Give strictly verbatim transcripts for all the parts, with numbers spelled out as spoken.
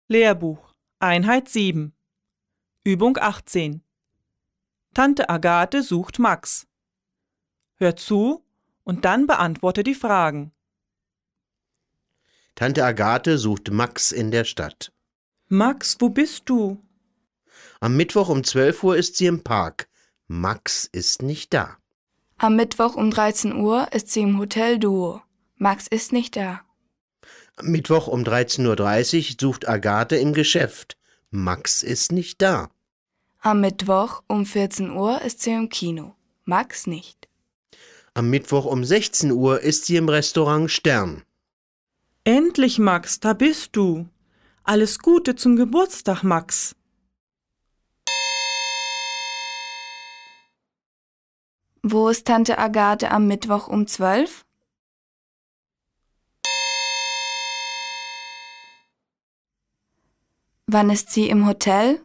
Lehrbuch, Einheit sieben, Übung achtzehn. Tante Agathe sucht Max. Hör zu und dann beantworte die Fragen. Tante Agathe sucht Max in der Stadt. Max, wo bist du? Am Mittwoch um zwölf Uhr ist sie im Park. Max ist nicht da. Am Mittwoch um dreizehn Uhr ist sie im Hotel Duo. Max ist nicht da. Am Mittwoch um dreizehn Uhr dreißig sucht Agathe im Geschäft. Max ist nicht da. Am Mittwoch um vierzehn Uhr ist sie im Kino. Max nicht. Am Mittwoch um sechzehn Uhr ist sie im Restaurant Stern. Endlich, Max, da bist du. Alles Gute zum Geburtstag, Max. Wo ist Tante Agathe am Mittwoch um zwölf? Wann ist sie im Hotel?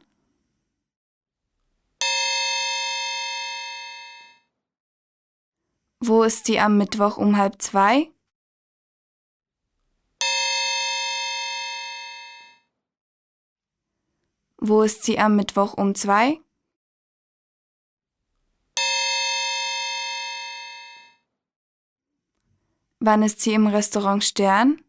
Wo ist sie am Mittwoch um halb zwei? Wo ist sie am Mittwoch um zwei? Wann ist sie im Restaurant Stern?